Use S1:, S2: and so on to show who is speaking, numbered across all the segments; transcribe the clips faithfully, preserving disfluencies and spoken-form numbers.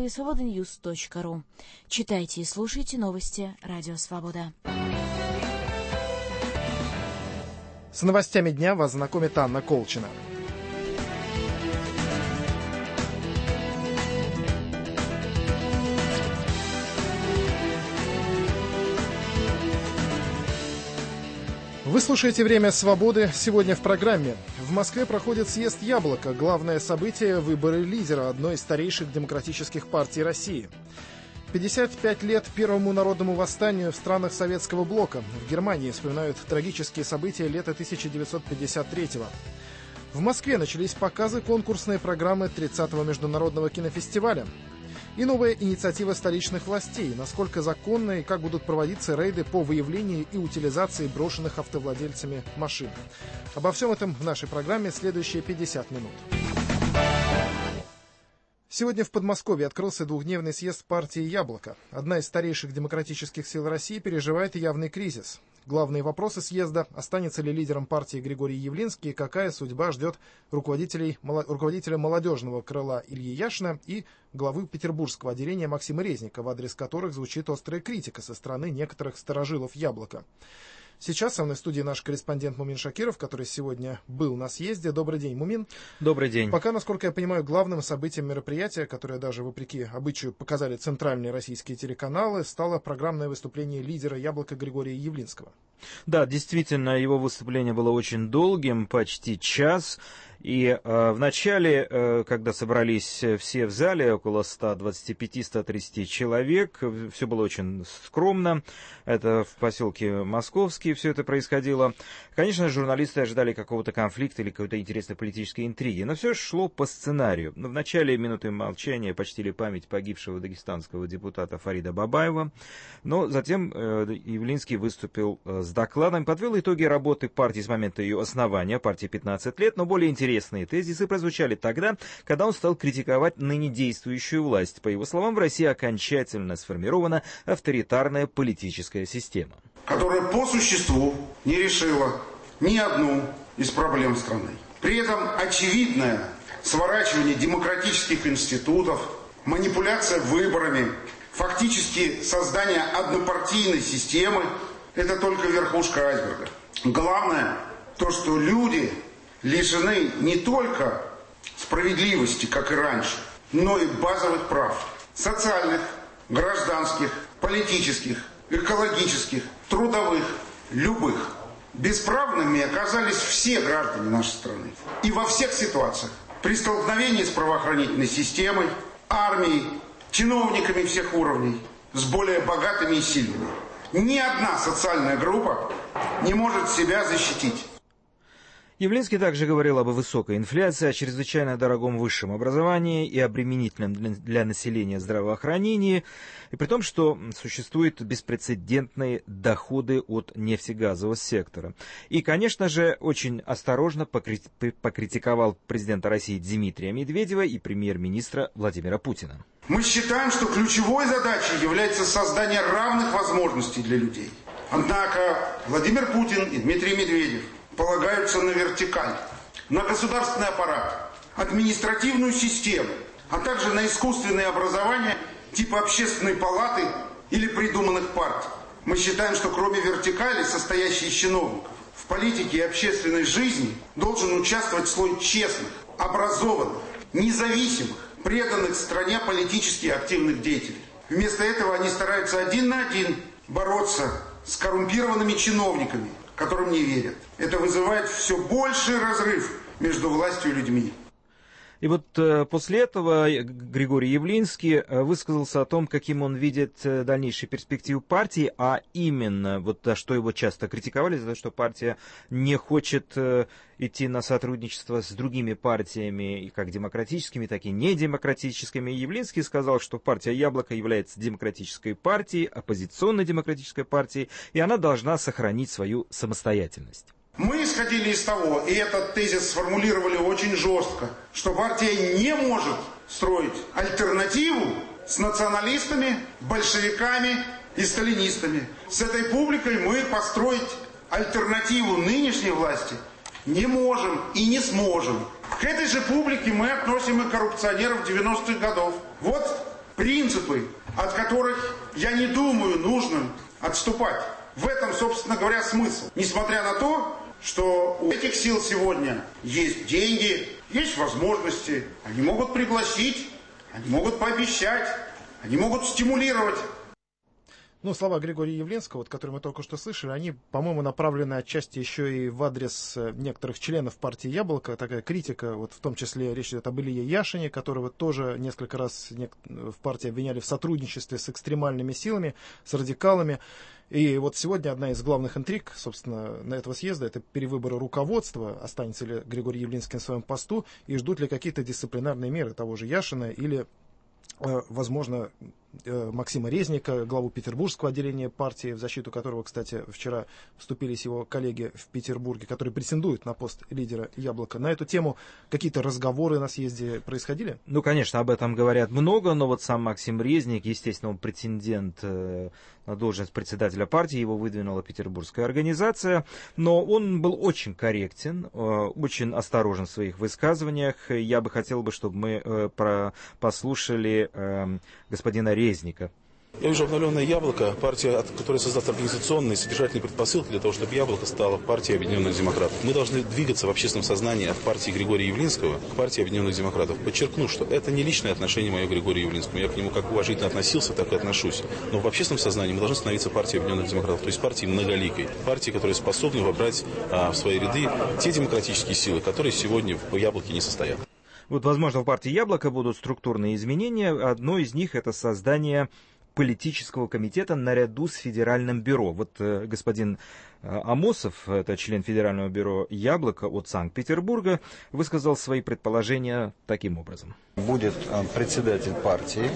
S1: свобода ньюс точка ру. Читайте и слушайте новости Радио Свобода.
S2: С новостями дня вас знакомит Анна Колчина. Вы слушаете «Время свободы». Сегодня в программе. В Москве проходит съезд «Яблоко». Главное событие – выборы лидера одной из старейших демократических партий России. пятьдесят пять лет первому народному восстанию в странах Советского блока. В Германии вспоминают трагические события лета тысяча девятьсот пятьдесят третьего. В Москве начались показы конкурсной программы тридцатого международного кинофестиваля. И новая инициатива столичных властей. Насколько законно и как будут проводиться рейды по выявлению и утилизации брошенных автовладельцами машин. Обо всем этом в нашей программе следующие пятьдесят минут. Сегодня в Подмосковье открылся двухдневный съезд партии «Яблоко». Одна из старейших демократических сил России переживает явный кризис. Главные вопросы съезда – останется ли лидером партии Григорий Явлинский, и какая судьба ждет руководителей, руководителя молодежного крыла Ильи Яшина и главы петербургского отделения Максима Резника, в адрес которых звучит острая критика со стороны некоторых старожилов «Яблока». Сейчас со мной в студии наш корреспондент Мумин Шакиров, который сегодня был на съезде. Добрый день, Мумин.
S3: Добрый день.
S2: Пока, насколько я понимаю, главным событием мероприятия, которое даже вопреки обычаю показали центральные российские телеканалы, стало программное выступление лидера «Яблока» Григория Явлинского. Да, действительно, его выступление было очень долгим, почти час. И э, в начале, э, когда собрались все в зале, около ста двадцати пяти — ста тридцати человек, все было очень скромно. Это в поселке Московский все это происходило. Конечно, журналисты ожидали какого-то конфликта или какой-то интересной политической интриги, но все шло по сценарию. В начале минуты молчания почтили память погибшего дагестанского депутата Фарида Бабаева, но затем э, Явлинский выступил э, с докладом, подвел итоги работы партии с момента ее основания, партии пятнадцать лет, но более интересно. Интересные тезисы прозвучали тогда, когда он стал критиковать ныне действующую власть. По его словам, в России окончательно сформирована авторитарная политическая система,
S4: которая по существу не решила ни одну из проблем страны. При этом очевидное сворачивание демократических институтов, манипуляция выборами, фактически создание однопартийной системы – это только верхушка айсберга. Главное то, что люди лишены не только справедливости, как и раньше, но и базовых прав. Социальных, гражданских, политических, экологических, трудовых, любых. Бесправными оказались все граждане нашей страны. И во всех ситуациях. При столкновении с правоохранительной системой, армией, чиновниками всех уровней, с более богатыми и сильными. Ни одна социальная группа не может себя защитить.
S3: Явлинский также говорил об высокой инфляции, о чрезвычайно дорогом высшем образовании и обременительном для населения здравоохранении, и при том, что существуют беспрецедентные доходы от нефтегазового сектора. И, конечно же, очень осторожно покритиковал президента России Дмитрия Медведева и премьер-министра Владимира Путина.
S4: Мы считаем, что ключевой задачей является создание равных возможностей для людей. Однако Владимир Путин и Дмитрий Медведев полагаются на вертикаль, на государственный аппарат, административную систему, а также на искусственное образование типа общественной палаты или придуманных партий. Мы считаем, что кроме вертикали, состоящей из чиновников, в политике и общественной жизни должен участвовать слой честных, образованных, независимых, преданных стране политически активных деятелей. Вместо этого они стараются один на один бороться с коррумпированными чиновниками, которым не верят. Это вызывает все больший разрыв между властью и людьми.
S3: И вот э, после этого Григорий Явлинский э, высказался о том, каким он видит э, дальнейшие перспективы партии, а именно, вот за что его часто критиковали, за то, что партия не хочет э, идти на сотрудничество с другими партиями, и как демократическими, так и недемократическими. Явлинский сказал, что партия «Яблоко» является демократической партией, оппозиционной демократической партией, и она должна сохранить свою самостоятельность.
S4: Мы исходили из того, и этот тезис сформулировали очень жестко, что партия не может строить альтернативу с националистами, большевиками и сталинистами. С этой публикой мы построить альтернативу нынешней власти не можем и не сможем. К этой же публике мы относим и коррупционеров девяностых годов. Вот принципы, от которых, я не думаю, нужно отступать. В этом, собственно говоря, смысл. Несмотря на то, что у этих сил сегодня есть деньги, есть возможности, они могут пригласить, они могут пообещать, они могут стимулировать.
S2: Ну, слова Григория Явлинского, вот, которые мы только что слышали, они, по-моему, направлены отчасти еще и в адрес некоторых членов партии «Яблоко». Такая критика, вот в том числе речь идет об Илье Яшине, которого тоже несколько раз в партии обвиняли в сотрудничестве с экстремальными силами, с радикалами. И вот сегодня одна из главных интриг, собственно, на этого съезда, это перевыборы руководства. Останется ли Григорий Явлинский на своем посту и ждут ли какие-то дисциплинарные меры того же Яшина или, возможно, Максима Резника, главу петербургского отделения партии, в защиту которого, кстати, вчера вступились его коллеги в Петербурге, которые претендуют на пост лидера «Яблока». На эту тему какие-то разговоры на съезде происходили?
S3: Ну, конечно, об этом говорят много, но вот сам Максим Резник, естественно, он претендент на должность председателя партии, его выдвинула петербургская организация, но он был очень корректен, очень осторожен в своих высказываниях. Я бы хотел, бы, чтобы мы послушали господина Резника.
S5: Я вижу обновленное «Яблоко», партия, которая создаст организационные и содержательные предпосылки для того, чтобы «Яблоко» стало партией Объединенных Демократов. Мы должны двигаться в общественном сознании от партии Григория Явлинского к партии Объединенных Демократов. Подчеркну, что это не личное отношение мое к Григорию Явлинскому. Я к нему как уважительно относился, так и отношусь. Но в общественном сознании мы должны становиться партией Объединенных Демократов, то есть партией многоликой. Партией, которая способна вобрать а, в свои ряды те демократические силы, которые сегодня в «Яблоке» не состоят.
S3: Вот, возможно, в партии «Яблоко» будут структурные изменения. Одно из них — это создание политического комитета наряду с Федеральным бюро. Вот э, господин э, Амосов, это член Федерального бюро «Яблоко» от Санкт-Петербурга, высказал свои предположения таким образом.
S6: Будет председатель партии,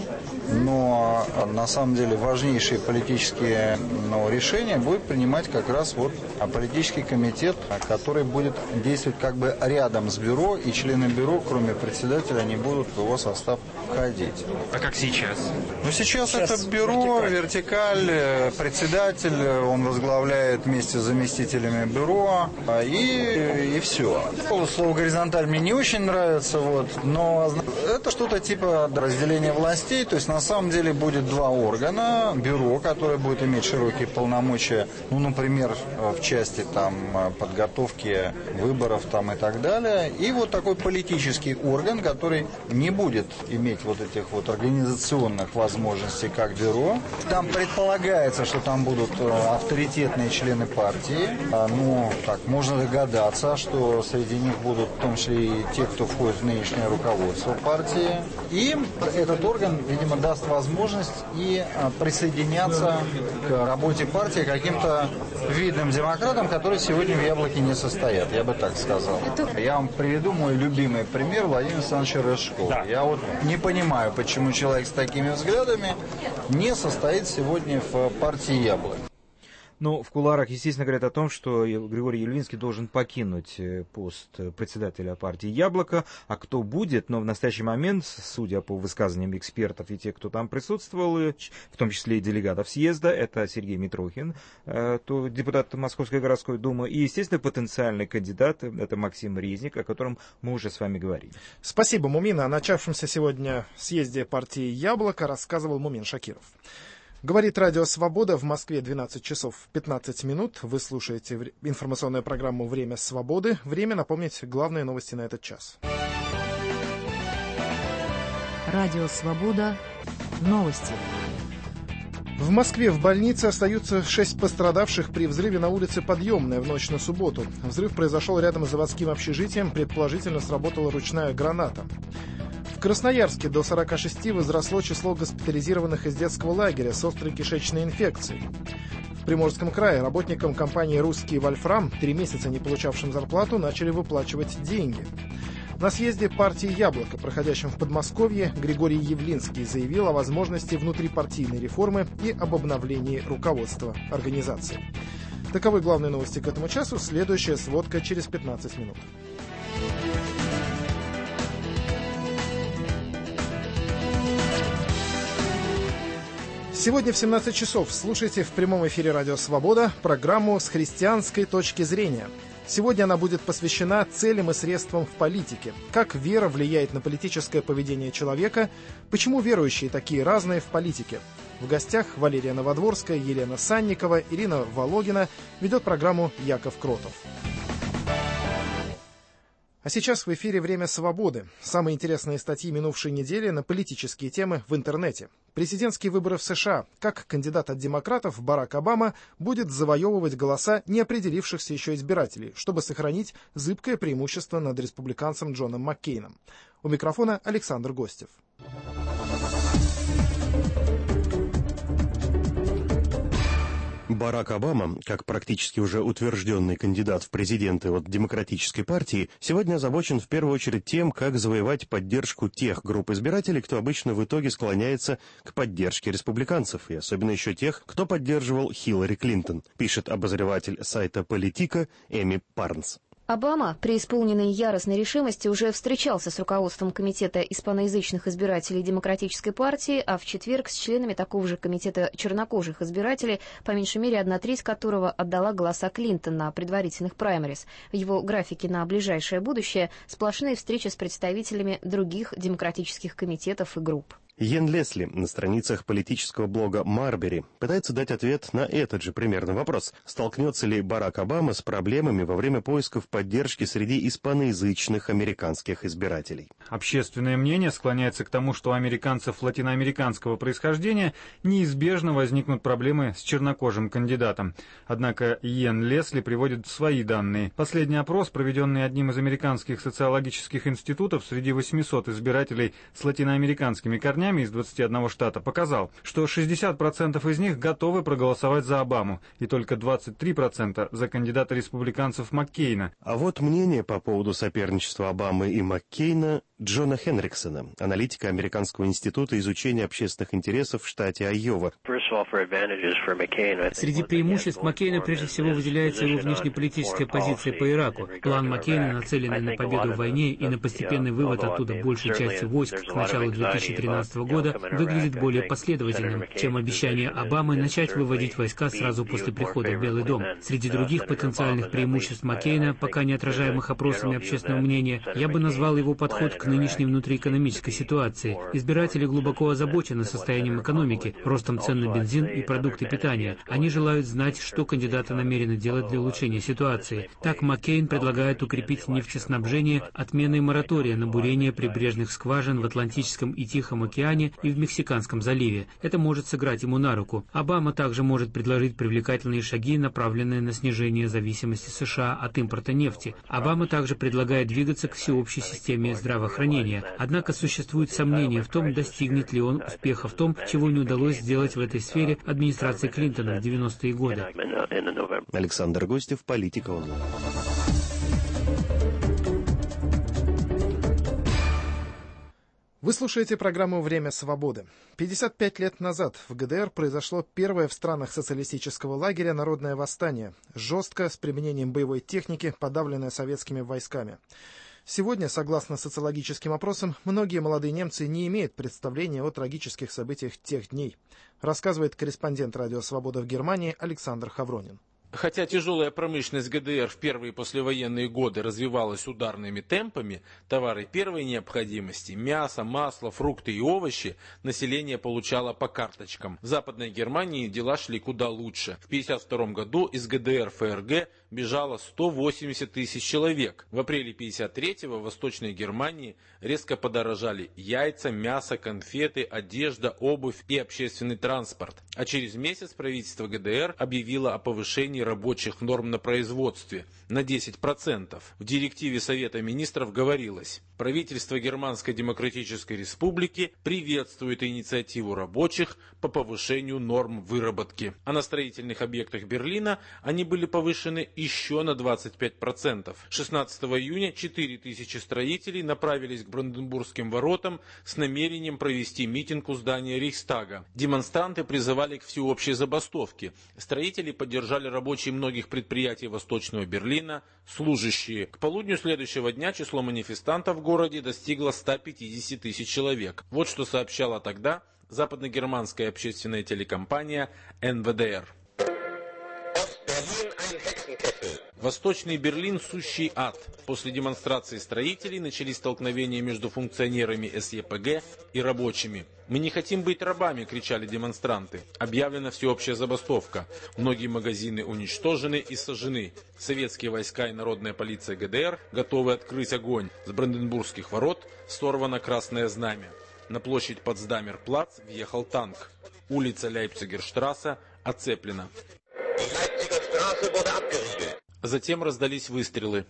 S6: но на самом деле важнейшие политические ну, решения будет принимать как раз вот политический комитет, который будет действовать как бы рядом с бюро, и члены бюро, кроме председателя, они будут в его состав входить.
S3: А как сейчас?
S6: Ну сейчас, сейчас это бюро, вертикаль. вертикаль, председатель, он возглавляет вместе с заместителями бюро, и, и все. Слово «горизонталь» мне не очень нравится, вот, но это что-то типа разделения властей, то есть на самом деле будет два органа. Бюро, которое будет иметь широкие полномочия, ну, например, в части там подготовки выборов там и так далее, и вот такой политический орган, который не будет иметь вот этих вот организационных возможностей, как бюро. Там предполагается, что там будут авторитетные члены партии, ну, так, можно догадаться, что среди них будут в том числе и те, кто входит в нынешнее руководство партии. И этот орган, видимо, даст возможность и присоединяться к работе партии каким-то видным демократам, которые сегодня в «Яблоке» не состоят, я бы так сказал. Я вам приведу мой любимый пример Владимира Александровича Рыжкова. Да. Я вот не понимаю, почему человек с такими взглядами не состоит сегодня в партии «Яблоко».
S3: Ну, в кулуарах, естественно, говорят о том, что Григорий Явлинский должен покинуть пост председателя партии «Яблоко». А кто будет? Но в настоящий момент, судя по высказываниям экспертов и тех, кто там присутствовал, в том числе и делегатов съезда, это Сергей Митрохин, то депутат Московской городской думы, и, естественно, потенциальный кандидат, это Максим Резник, о котором мы уже с вами говорили.
S2: Спасибо, Мумин. О начавшемся сегодня съезде партии «Яблоко» рассказывал Мумин Шакиров. Говорит Радио Свобода, в Москве двенадцать часов пятнадцать минут. Вы слушаете информационную программу «Время свободы». Время напомнить главные новости на этот час.
S1: Радио Свобода. Новости.
S2: В Москве в больнице остаются шесть пострадавших при взрыве на улице Подъемная в ночь на субботу. Взрыв произошел рядом с заводским общежитием, предположительно сработала ручная граната. В Красноярске до сорока шести возросло число госпитализированных из детского лагеря с острой кишечной инфекцией. В Приморском крае работникам компании «Русский Вольфрам», три месяца не получавшим зарплату, начали выплачивать деньги. На съезде партии «Яблоко», проходящем в Подмосковье, Григорий Явлинский заявил о возможности внутрипартийной реформы и об обновлении руководства организации. Таковы главные новости к этому часу. Следующая сводка через пятнадцать минут. Сегодня в семнадцать часов слушайте в прямом эфире «Радио Свобода» программу «С христианской точки зрения». Сегодня она будет посвящена целям и средствам в политике, как вера влияет на политическое поведение человека, почему верующие такие разные в политике. В гостях Валерия Новодворская, Елена Санникова, Ирина Вологина, ведет программу Яков Кротов. А сейчас в эфире «Время свободы». Самые интересные статьи минувшей недели на политические темы в интернете. Президентские выборы в США. Как кандидат от демократов Барак Обама будет завоевывать голоса неопределившихся еще избирателей, чтобы сохранить зыбкое преимущество над республиканцем Джоном Маккейном. У микрофона Александр Гостев.
S7: Барак Обама, как практически уже утвержденный кандидат в президенты от Демократической партии, сегодня озабочен в первую очередь тем, как завоевать поддержку тех групп избирателей, кто обычно в итоге склоняется к поддержке республиканцев, и особенно еще тех, кто поддерживал Хиллари Клинтон, пишет обозреватель сайта «Политика» Эми Парнс.
S8: Обама, преисполненный яростной решимости, уже встречался с руководством Комитета испаноязычных избирателей Демократической партии, а в четверг с членами такого же комитета чернокожих избирателей, по меньшей мере одна треть которого отдала голоса Клинтон на предварительных праймерис. В его графике на ближайшее будущее сплошные встречи с представителями других демократических комитетов и групп.
S7: Йен Лесли на страницах политического блога Марбери пытается дать ответ на этот же примерный вопрос. Столкнется ли Барак Обама с проблемами во время поисков поддержки среди испаноязычных американских избирателей?
S9: Общественное мнение склоняется к тому, что у американцев латиноамериканского происхождения неизбежно возникнут проблемы с чернокожим кандидатом. Однако Йен Лесли приводит свои данные. Последний опрос, проведенный одним из американских социологических институтов среди восьмисот избирателей с латиноамериканскими корнями, из двадцати одного штата, показал, что шестьдесят процентов из них готовы проголосовать за Обаму, и только двадцать три процента за кандидата республиканцев Маккейна.
S7: А вот мнение по поводу соперничества Обамы и Маккейна Джона Хенриксона, аналитика Американского института изучения общественных интересов в штате Айова.
S10: Среди преимуществ Маккейна прежде всего выделяется его внешнеполитическая позиция по Ираку. План Маккейна, нацеленный на победу в войне и на постепенный вывод оттуда большей части войск к началу две тысячи тринадцатого года, выглядит более последовательным, чем обещание Обамы начать выводить войска сразу после прихода в Белый дом. Среди других потенциальных преимуществ Маккейна, пока не отражаемых опросами общественного мнения, я бы назвал его подход к нынешней внутриэкономической ситуации. Избиратели глубоко озабочены состоянием экономики, ростом цен на бензин и продукты питания. Они желают знать, что кандидаты намерены делать для улучшения ситуации. Так Маккейн предлагает укрепить нефтеснабжение отменой моратория на бурение прибрежных скважин в Атлантическом и Тихом океане и в Мексиканском заливе. Это может сыграть ему на руку. Обама также может предложить привлекательные шаги, направленные на снижение зависимости США от импорта нефти. Обама также предлагает двигаться к всеобщей системе здравоохранения. Однако существует сомнение в том, достигнет ли он успеха в том, чего не удалось сделать в этой сфере администрации Клинтона в девяностые годы.
S7: Александр Гостев, Политика онлайн.
S2: Вы слушаете программу «Время свободы». пятьдесят пять лет назад в ГДР произошло первое в странах социалистического лагеря народное восстание, жестко, с применением боевой техники, подавленное советскими войсками. Сегодня, согласно социологическим опросам, многие молодые немцы не имеют представления о трагических событиях тех дней, рассказывает корреспондент «Радио Свобода» в Германии Александр Хавронин.
S11: Хотя тяжелая промышленность ГДР в первые послевоенные годы развивалась ударными темпами, товары первой необходимости, мясо, масло, фрукты и овощи население получало по карточкам. В Западной Германии дела шли куда лучше. В тысяча девятьсот пятьдесят втором году из ГДР ФРГ бежало сто восемьдесят тысяч человек. В апреле тысяча девятьсот пятьдесят третьего в Восточной Германии резко подорожали яйца, мясо, конфеты, одежда, обувь и общественный транспорт. А через месяц правительство ГДР объявило о повышении рабочих норм на производстве на десять процентов. В директиве Совета министров говорилось: правительство Германской Демократической Республики приветствует инициативу рабочих по повышению норм выработки. А на строительных объектах Берлина они были повышены еще на двадцать пять процентов. шестнадцатого июня четыре тысячи строителей направились к Бранденбургским воротам с намерением провести митинг у здания Рейхстага. Демонстранты призывали к всеобщей забастовке. Строители поддержали рабочие многих предприятий Восточного Берлина, служащие. К полудню следующего дня число манифестантов в городе достигло ста пятидесяти тысяч человек. Вот что сообщала тогда западногерманская общественная телекомпания эн вэ дэ эр. Восточный Берлин – сущий ад. После демонстрации строителей начались столкновения между функционерами эс е пэ гэ и рабочими. «Мы не хотим быть рабами!» – кричали демонстранты. Объявлена всеобщая забастовка. Многие магазины уничтожены и сожжены. Советские войска и народная полиция гэ дэ эр готовы открыть огонь. С Бранденбургских ворот сорвано красное знамя. На площадь Потсдамер-плац въехал танк. Улица Ляйпцигерштрассе оцеплена. Затем раздались выстрелы.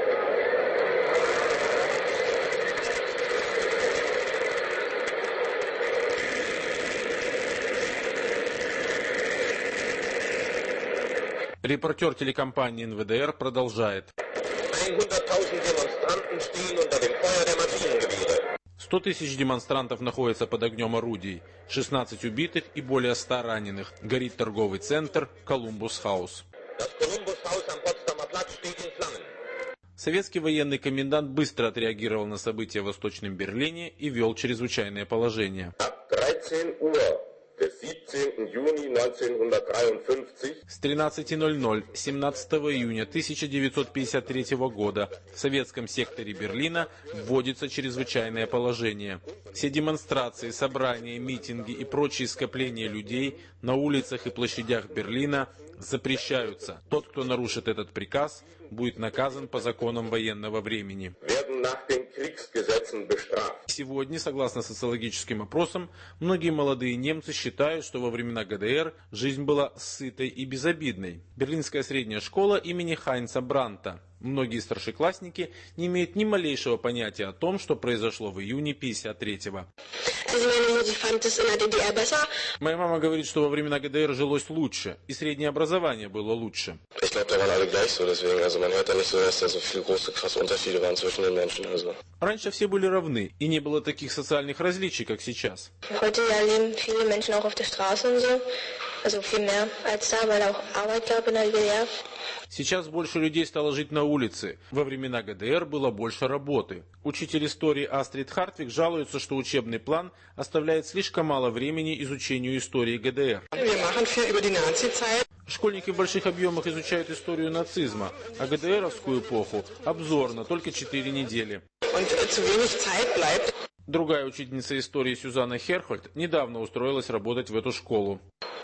S11: Репортер телекомпании эн вэ дэ эр продолжает. сто тысяч демонстрантов находятся под огнем орудий, шестнадцать убитых и более ста раненых. Горит торговый центр Колумбус-хаус. Советский военный комендант быстро отреагировал на события в Восточном Берлине и ввел чрезвычайное положение. С тринадцати ноль-ноль семнадцатого июня тысяча девятьсот пятьдесят третьего года в советском секторе Берлина вводится чрезвычайное положение. Все демонстрации, собрания, митинги и прочие скопления людей на улицах и площадях Берлина запрещаются. Тот, кто нарушит этот приказ, будет наказан по законам военного времени. Сегодня, согласно социологическим опросам, многие молодые немцы считают, что во времена гэ дэ эр жизнь была сытой и безобидной. Берлинская средняя школа имени Хайнца Бранта. Многие старшеклассники не имеют ни малейшего понятия о том, что произошло в июне пятьдесят третьего. Моя мама говорит, что во времена гэ дэ эр жилось лучше, и среднее образование было лучше. Раньше все были равны, и не было таких социальных различий, как сейчас. Сейчас больше людей стало жить на улице. Во времена гэ дэ эр было больше работы. Учитель истории Астрид Хартвиг жалуется, что учебный план оставляет слишком мало времени изучению истории гэ дэ эр. Школьники в больших объемах изучают историю нацизма, а гэ дэ эровскую эпоху обзорно, только четыре недели. Другая учительница истории Сюзанна Херхольд недавно устроилась работать в эту школу.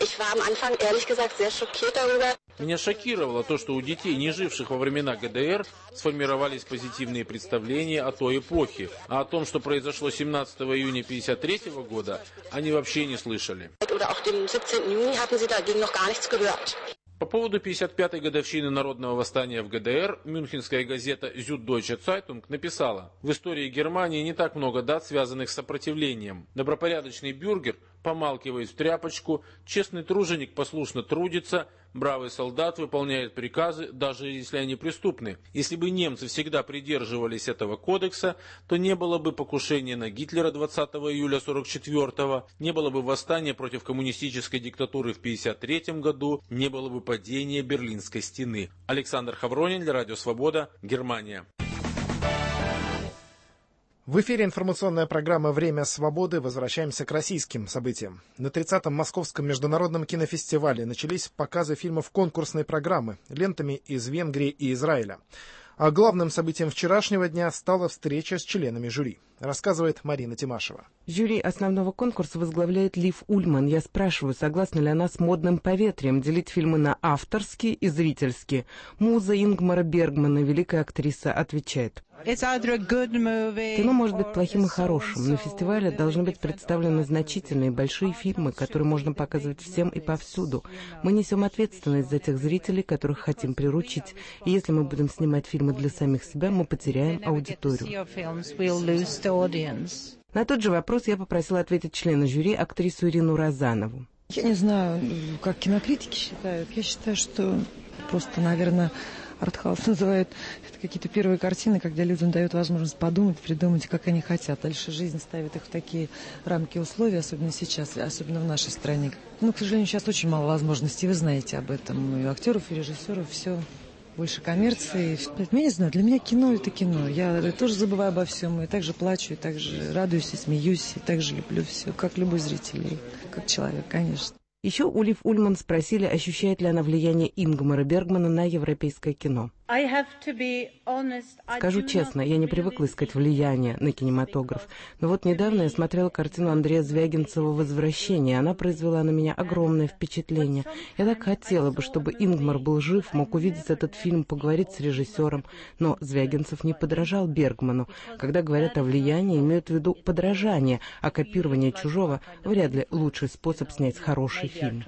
S11: Меня шокировало то, что у детей, не живших во времена гэ дэ эр, сформировались позитивные представления о той эпохе, а о том, что произошло семнадцатого июня пятьдесят третьего года, они вообще не слышали. По поводу пятьдесят пятой годовщины народного восстания в гэ дэ эр мюнхенская газета Süddeutsche Zeitung написала: в истории Германии не так много дат, связанных с сопротивлением. Добропорядочный бюргер помалкивает в тряпочку, честный труженик послушно трудится, бравый солдат выполняет приказы, даже если они преступны. Если бы немцы всегда придерживались этого кодекса, то не было бы покушения на Гитлера двадцатого июля сорок четвёртого, не было бы восстания против коммунистической диктатуры в пятьдесят третьем году, не было бы падения Берлинской стены. Александр Хавронин для Радио Свобода, Германия.
S2: В эфире информационная программа «Время свободы». Возвращаемся к российским событиям. На тридцатом Московском международном кинофестивале начались показы фильмов конкурсной программы лентами из Венгрии и Израиля. А главным событием вчерашнего дня стала встреча с членами жюри. Рассказывает Марина Тимашева.
S12: Жюри основного конкурса возглавляет Лив Ульман. Я спрашиваю, согласна ли она с модным поветрием делить фильмы на авторские и зрительские. Муза Ингмара Бергмана, великая актриса, отвечает: кино может быть плохим и хорошим. На фестивале должны быть представлены значительные большие фильмы, которые можно показывать всем и повсюду. Мы несем ответственность за тех зрителей, которых хотим приручить. И если мы будем снимать фильмы для самих себя, мы потеряем аудиторию. На тот же вопрос я попросила ответить члена жюри, актрису Ирину Розанову.
S13: Я не знаю, как кинокритики считают. Я считаю, что просто, наверное, артхаус называют это какие-то первые картины, когда людям дают возможность подумать, придумать, как они хотят. Дальше жизнь ставит их в такие рамки условий, особенно сейчас, особенно в нашей стране. Ну, к сожалению, сейчас очень мало возможностей, вы знаете об этом. И у актеров, и режиссеров все больше коммерции. Я не знаю, для меня кино — это кино. Я тоже забываю обо всем, и также плачу, и также радуюсь, и смеюсь, и также люблю все, как любой зритель, и как человек, конечно.
S12: Еще у Лив Ульман спросили, ощущает ли она влияние Ингмара Бергмана на европейское кино. Скажу честно, я не привыкла искать влияние на кинематограф. Но вот недавно я смотрела картину Андрея Звягинцева «Возвращение». Она произвела на меня огромное впечатление. Я так хотела бы, чтобы Ингмар был жив, мог увидеть этот фильм, поговорить с режиссером. Но Звягинцев не подражал Бергману. Когда говорят о влиянии, имеют в виду подражание, а копирование чужого вряд ли лучший способ снять хороший фильм.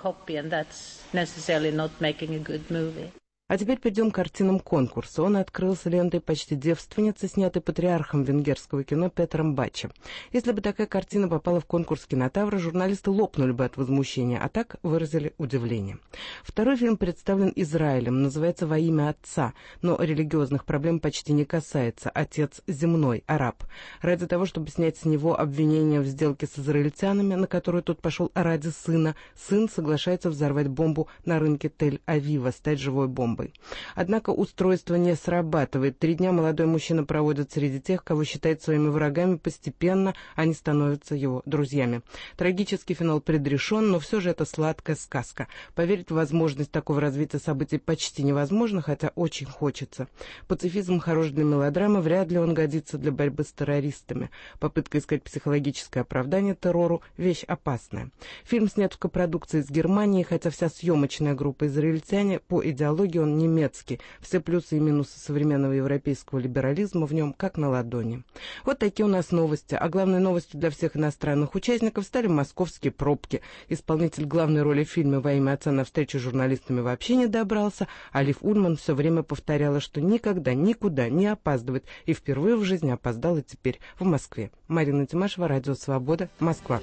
S12: А теперь перейдем к картинам конкурса. Он открылся лентой «Почти девственница», снятой патриархом венгерского кино Петром Бачем. Если бы такая картина попала в конкурс «Кинотавра», журналисты лопнули бы от возмущения, а так выразили удивление. Второй фильм представлен Израилем, называется «Во имя Отца», но религиозных проблем почти не касается. Отец земной, араб. Ради того, чтобы снять с него обвинение в сделке с израильтянами, на которую тот пошел ради сына, сын соглашается взорвать бомбу на рынке Тель-Авива, стать живой бомбой. Однако устройство не срабатывает. Три дня молодой мужчина проводит среди тех, кого считает своими врагами. Постепенно они становятся его друзьями. Трагический финал предрешен, но все же это сладкая сказка. Поверить в возможность такого развития событий почти невозможно, хотя очень хочется. Пацифизм хорош для мелодрамы, вряд ли он годится для борьбы с террористами. Попытка искать психологическое оправдание террору – вещь опасная. Фильм снят в копродукции с Германией, хотя вся съемочная группа израильтяне, по идеологии он немецкий. Все плюсы и минусы современного европейского либерализма в нем как на ладони. Вот такие у нас новости. А главной новостью для всех иностранных участников стали московские пробки. Исполнитель главной роли в фильме «Во имя Отца» на встречу с журналистами вообще не добрался, а Лив Ульман все время повторяла, что никогда, никуда не опаздывает. И впервые в жизни опоздала теперь в Москве. Марина Тимашева, Радио Свобода, Москва.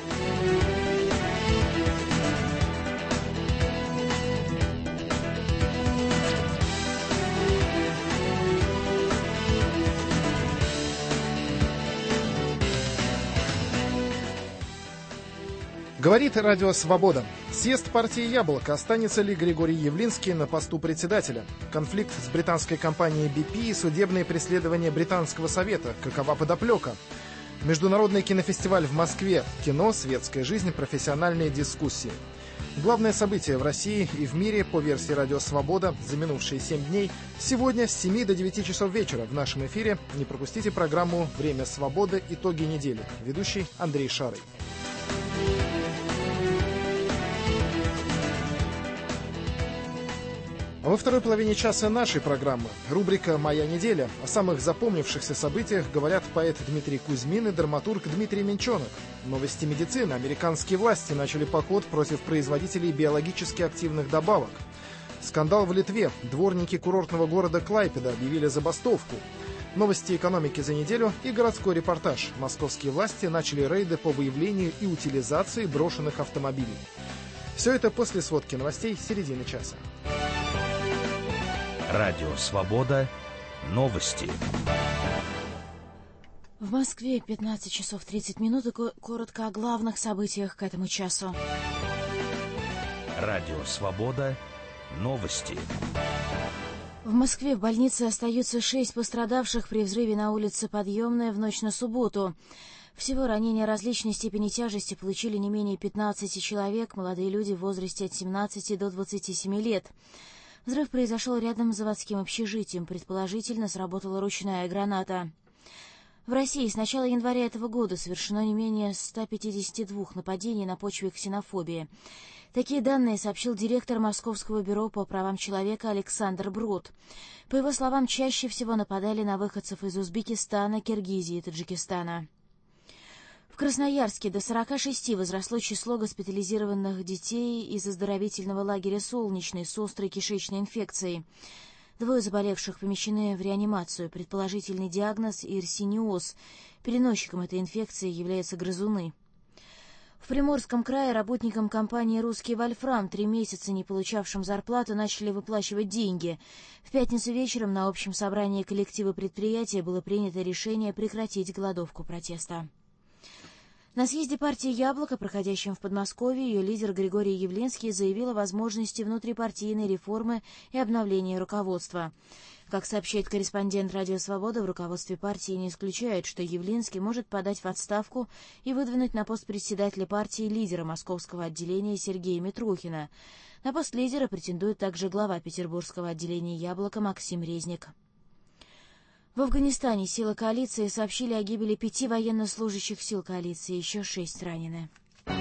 S2: Говорит Радио Свобода. Съезд партии «Яблоко». Останется ли Григорий Явлинский на посту председателя? Конфликт с британской компанией би пи и судебные преследования Британского совета. Какова подоплека? Международный кинофестиваль в Москве. Кино, светская жизнь, профессиональные дискуссии. Главное событие в России и в мире по версии Радио Свобода за минувшие семь дней. Сегодня с семи до девяти часов вечера в нашем эфире. Не пропустите программу «Время свободы. Итоги недели». Ведущий Андрей Шарый. Во второй половине часа нашей программы рубрика «Моя неделя». О самых запомнившихся событиях говорят поэт Дмитрий Кузьмин и драматург Дмитрий Менчонок. Новости медицины. Американские власти начали поход против производителей биологически активных добавок. Скандал в Литве. Дворники курортного города Клайпеда объявили забастовку. Новости экономики за неделю и городской репортаж. Московские власти начали рейды по выявлению и утилизации брошенных автомобилей. Все это после сводки новостей середины часа.
S14: Радио Свобода. Новости.
S1: В Москве пятнадцать часов тридцать минут и коротко о главных событиях к этому часу.
S14: Радио Свобода. Новости.
S1: В Москве в больнице остаются шесть пострадавших при взрыве на улице Подъемная в ночь на субботу. Всего ранения различной степени тяжести получили не менее пятнадцати человек, молодые люди в возрасте от семнадцати до двадцати семи лет. Взрыв произошел рядом с заводским общежитием. Предположительно, сработала ручная граната. В России с начала января этого года совершено не менее ста пятидесяти двух нападений на почве ксенофобии. Такие данные сообщил директор Московского бюро по правам человека Александр Брод. По его словам, чаще всего нападали на выходцев из Узбекистана, Киргизии и Таджикистана. В Красноярске до сорока шести возросло число госпитализированных детей из оздоровительного лагеря «Солнечный» с острой кишечной инфекцией. Двое заболевших помещены в реанимацию. Предположительный диагноз – ирсиниоз. Переносчиком этой инфекции являются грызуны. В Приморском крае работникам компании «Русский Вольфрам», три месяца не получавшим зарплату, начали выплачивать деньги. В пятницу вечером на общем собрании коллектива предприятия было принято решение прекратить голодовку протеста. На съезде партии «Яблоко», проходящем в Подмосковье, ее лидер Григорий Явлинский заявил о возможности внутрипартийной реформы и обновления руководства. Как сообщает корреспондент «Радио Свобода», в руководстве партии не исключают, что Явлинский может подать в отставку и выдвинуть на пост председателя партии лидера московского отделения Сергея Митрухина. На пост лидера претендует также глава петербургского отделения «Яблоко» Максим Резник. В Афганистане силы коалиции сообщили о гибели пяти военнослужащих сил коалиции, еще шесть ранены.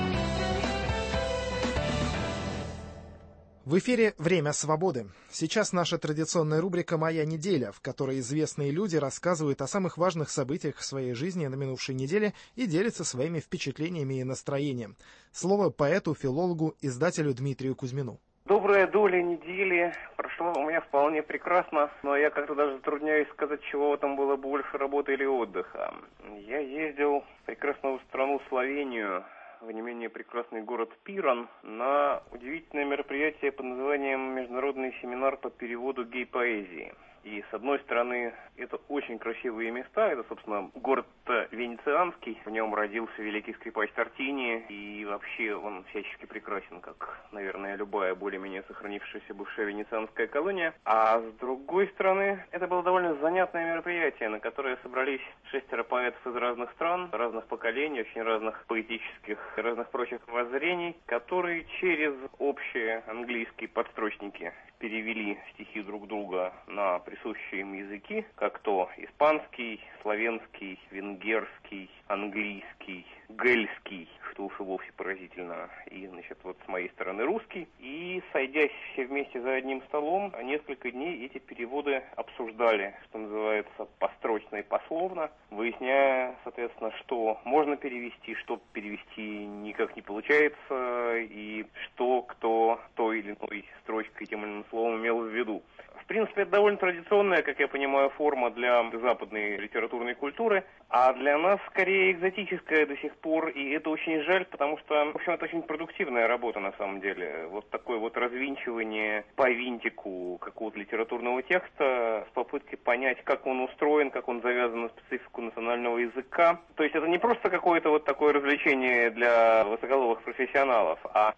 S2: В эфире «Время свободы». Сейчас наша традиционная рубрика «Моя неделя», в которой известные люди рассказывают о самых важных событиях в своей жизни на минувшей неделе и делятся своими впечатлениями и настроением. Слово поэту, филологу, издателю Дмитрию Кузьмину.
S15: Добрая доля недели прошла у меня вполне прекрасно, но я как-то даже затрудняюсь сказать, чего в этом было больше, работы или отдыха. Я ездил в прекрасную страну Словению, в не менее прекрасный город Пиран, на удивительное мероприятие под названием «Международный семинар по переводу гей-поэзии». И, с одной стороны, это очень красивые места. Это, собственно, город венецианский. В нем родился великий скрипач Тортини. И вообще он всячески прекрасен, как, наверное, любая более-менее сохранившаяся бывшая венецианская колония. А с другой стороны, это было довольно занятное мероприятие, на которое собрались шестеро поэтов из разных стран, разных поколений, очень разных поэтических, разных прочих воззрений, которые через общие английские подстрочники перевели стихи друг друга на присущие им языки, как то испанский, славянский, венгерский, английский, гельский, что уж и вовсе поразительно, и, значит, вот с моей стороны русский. И, сойдясь все вместе за одним столом, несколько дней эти переводы обсуждали, что называется, построчно и пословно, выясняя, соответственно, что можно перевести, что перевести никак не получается, и что кто той или иной строчкой, тем или иным словом имел в виду. В принципе, это довольно традиционная, как я понимаю, форма для западной литературной культуры, а для нас скорее экзотическая до сих пор, и это очень жаль, потому что, в общем, это очень продуктивная работа на самом деле. Вот такое вот развинчивание по винтику какого-то литературного текста с попыткой понять, как он устроен, как он завязан на специфику национального языка. То есть это не просто какое-то вот такое развлечение для высоколобых профессионалов, а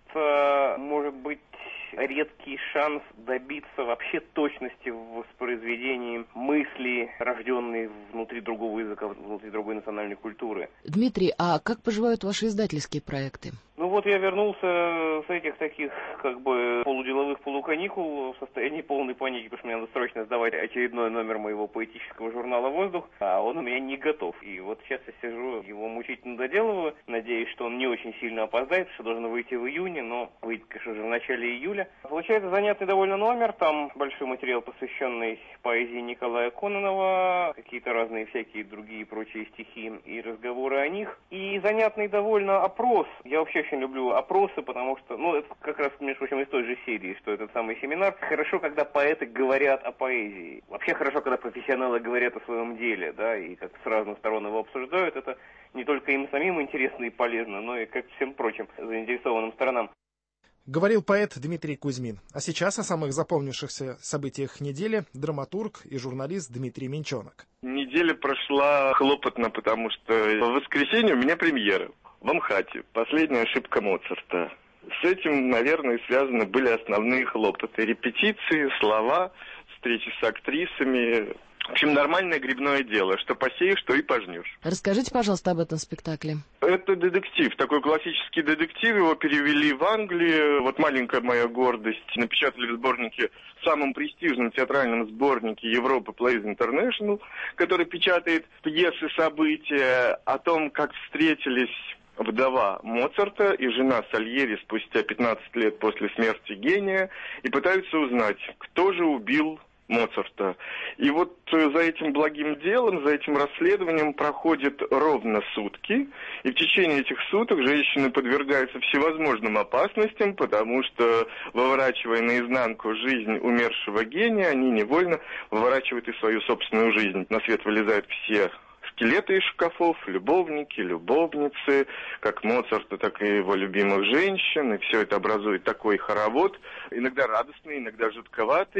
S15: это, может быть, редкий шанс добиться вообще точности в воспроизведении мысли, рожденной внутри другого языка, внутри другой национальной культуры.
S16: Дмитрий, а как поживают ваши издательские проекты?
S15: Ну вот я вернулся с этих таких как бы полуделовых полуканикул в состоянии полной паники, потому что мне надо срочно сдавать очередной номер моего поэтического журнала «Воздух», а он у меня не готов. И вот сейчас я сижу, его мучительно доделываю, надеюсь, что он не очень сильно опоздает, что должен выйти в июне, но выйдет, конечно же, в начале июля. Получается занятный довольно номер, там большой материал, посвященный поэзии Николая Кононова, какие-то разные всякие другие прочие стихи и разговоры о них. И занятный довольно опрос. Я вообще очень люблю опросы, потому что, ну, это как раз, между прочим, из той же серии, что этот самый семинар. Хорошо, когда поэты говорят о поэзии. Вообще хорошо, когда профессионалы говорят о своем деле, да, и как с разных сторон его обсуждают. Это не только им самим интересно и полезно, но и как всем прочим заинтересованным сторонам.
S2: Говорил поэт Дмитрий Кузьмин. А сейчас о самых запомнившихся событиях недели драматург и журналист Дмитрий Менчонок.
S17: Неделя прошла хлопотно, потому что в воскресенье у меня премьера в Амхате. Последняя ошибка Моцарта. С этим, наверное, связаны были основные хлопоты. Репетиции, слова, встречи с актрисами. В общем, нормальное грибное дело. Что посеешь, что и пожнешь.
S16: Расскажите, пожалуйста, об этом спектакле.
S17: Это детектив. Такой классический детектив. Его перевели в Англию. Вот маленькая моя гордость. Напечатали в сборнике, в самом престижном театральном сборнике Европы Plays International, который печатает пьесы, события о том, как встретились вдова Моцарта и жена Сальери спустя пятнадцать лет после смерти гения и пытаются узнать, кто же убил Моцарта. И вот за этим благим делом, за этим расследованием проходит ровно сутки, и в течение этих суток женщины подвергаются всевозможным опасностям, потому что, выворачивая наизнанку жизнь умершего гения, они невольно выворачивают и свою собственную жизнь. На свет вылезают все скелеты из шкафов, любовники, любовницы, как Моцарта, так и его любимых женщин, и все это образует такой хоровод, иногда радостный, иногда жутковатый,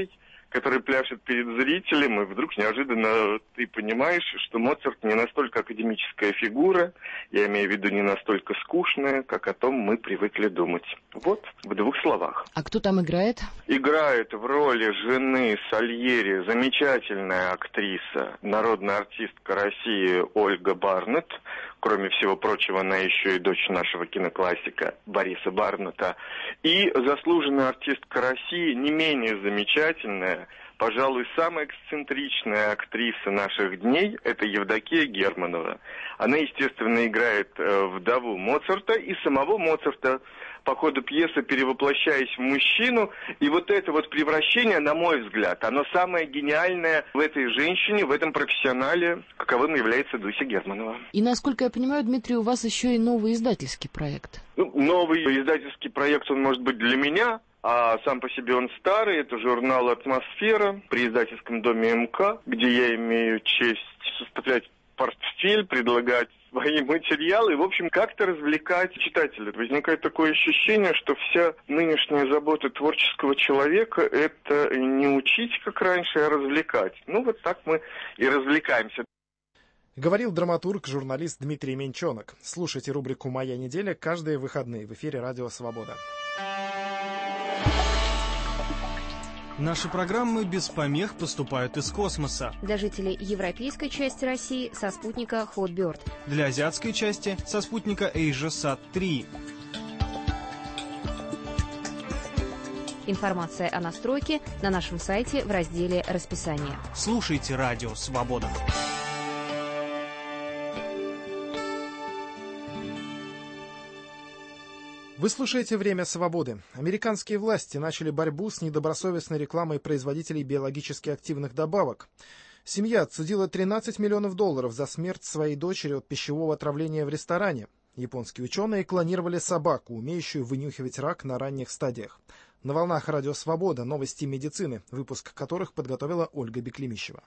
S17: который пляшет перед зрителем, и вдруг неожиданно ты понимаешь, что Моцарт не настолько академическая фигура, я имею в виду не настолько скучная, как о том мы привыкли думать. Вот, в двух словах.
S16: А кто там играет?
S17: Играет в роли жены Сальери замечательная актриса, народная артистка России Ольга Барнетт. Кроме всего прочего, она еще и дочь нашего киноклассика Бориса Барнетта. И заслуженная артистка России, не менее замечательная, пожалуй, самая эксцентричная актриса наших дней, это Евдокия Германова. Она, естественно, играет э, вдову Моцарта и самого Моцарта, по ходу пьесы перевоплощаясь в мужчину. И вот это вот превращение, на мой взгляд, оно самое гениальное в этой женщине, в этом профессионале, каковым является Дуся Германова.
S16: И, насколько я понимаю, Дмитрий, у вас еще и новый издательский проект.
S17: Ну, новый издательский проект, он может быть для меня, а сам по себе он старый. Это журнал «Атмосфера» при издательском доме МК, где я имею честь составлять портфель, предлагать свои материалы и, в общем, как-то развлекать читателя. Возникает такое ощущение, что вся нынешняя забота творческого человека — это не учить, как раньше, а развлекать. Ну, вот так мы и развлекаемся.
S2: Говорил драматург, журналист Дмитрий Менчонок. Слушайте рубрику «Моя неделя» каждые выходные в эфире «Радио Свобода».
S18: Наши программы без помех поступают из космоса.
S8: Для жителей европейской части России со спутника Hotbird.
S18: Для азиатской части со спутника AsiaSat три.
S8: Информация о настройке на нашем сайте в разделе «Расписание».
S18: Слушайте «Радио Свобода».
S2: Вы слушаете «Время свободы». Американские власти начали борьбу с недобросовестной рекламой производителей биологически активных добавок. Семья отсудила тринадцать миллионов долларов за смерть своей дочери от пищевого отравления в ресторане. Японские ученые клонировали собаку, умеющую вынюхивать рак на ранних стадиях. На волнах «Радио Свобода» новости медицины, выпуск которых подготовила Ольга Беклемищева.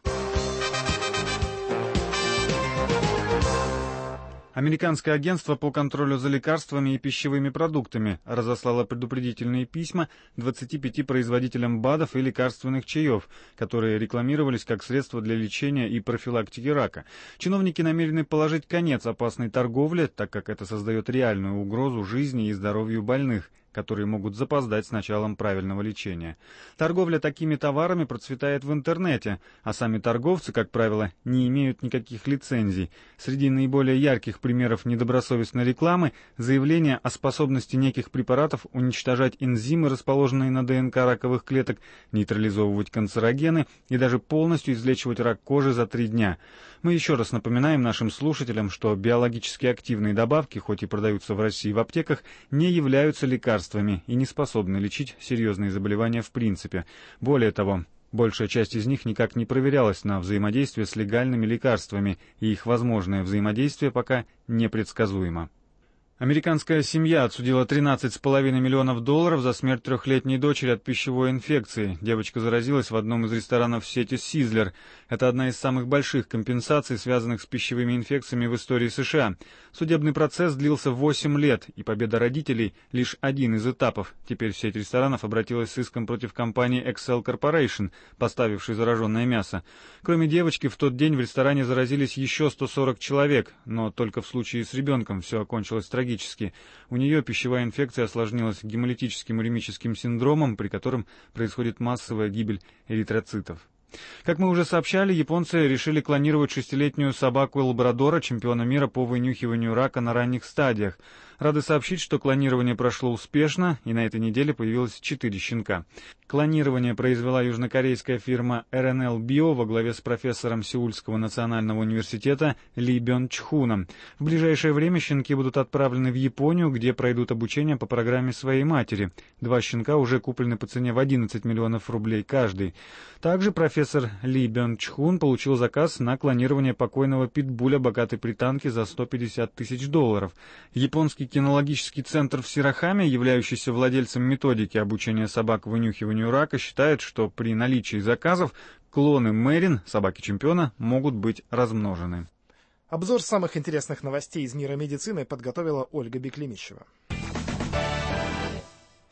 S9: Американское агентство по контролю за лекарствами и пищевыми продуктами разослало предупредительные письма двадцати пяти производителям БАДов и лекарственных чаев, которые рекламировались как средство для лечения и профилактики рака. Чиновники намерены положить конец опасной торговле, так как это создает реальную угрозу жизни и здоровью больных, которые могут запоздать с началом правильного лечения. Торговля такими товарами процветает в интернете, а сами торговцы, как правило, не имеют никаких лицензий. Среди наиболее ярких примеров недобросовестной рекламы – заявление о способности неких препаратов уничтожать энзимы, расположенные на ДНК раковых клеток, нейтрализовывать канцерогены и даже полностью излечивать рак кожи за три дня. Мы еще раз напоминаем нашим слушателям, что биологически активные добавки, хоть и продаются в России в аптеках, не являются лекарствами и не способны лечить серьезные заболевания в принципе. Более того, большая часть из них никак не проверялась на взаимодействие с легальными лекарствами, и их возможное взаимодействие пока непредсказуемо. Американская семья отсудила тринадцать с половиной миллионов долларов за смерть трехлетней дочери от пищевой инфекции. Девочка заразилась в одном из ресторанов сети «Сизлер». Это одна из самых больших компенсаций, связанных с пищевыми инфекциями в истории США. Судебный процесс длился восемь лет, и победа родителей — лишь один из этапов. Теперь сеть ресторанов обратилась с иском против компании Excel Corporation, поставившей зараженное мясо. Кроме девочки, в тот день в ресторане заразились еще сто сорок человек, но только в случае с ребенком все окончилось трагически. У нее пищевая инфекция осложнилась гемолитическим уремическим синдромом, при котором происходит массовая гибель эритроцитов. Как мы уже сообщали, японцы решили клонировать шестилетнюю собаку лабрадора, чемпиона мира по вынюхиванию рака на ранних стадиях. Рады сообщить, что клонирование прошло успешно, и на этой неделе появилось четыре щенка. Клонирование произвела южнокорейская фирма эр эн эл Bio во главе с профессором Сеульского национального университета Ли Бён Чхуном. В ближайшее время щенки будут отправлены в Японию, где пройдут обучение по программе своей матери. Два щенка уже куплены по цене в одиннадцать миллионов рублей каждый. Также профессор Ли Бён Чхун получил заказ на клонирование покойного питбуля богатой британки за сто пятьдесят тысяч долларов. Японский кинологический центр в Сирахаме, являющийся владельцем методики обучения собак вынюхиванию рака, считает, что при наличии заказов клоны Мэрин, собаки-чемпиона, могут быть размножены.
S2: Обзор самых интересных новостей из мира медицины подготовила Ольга Беклемищева.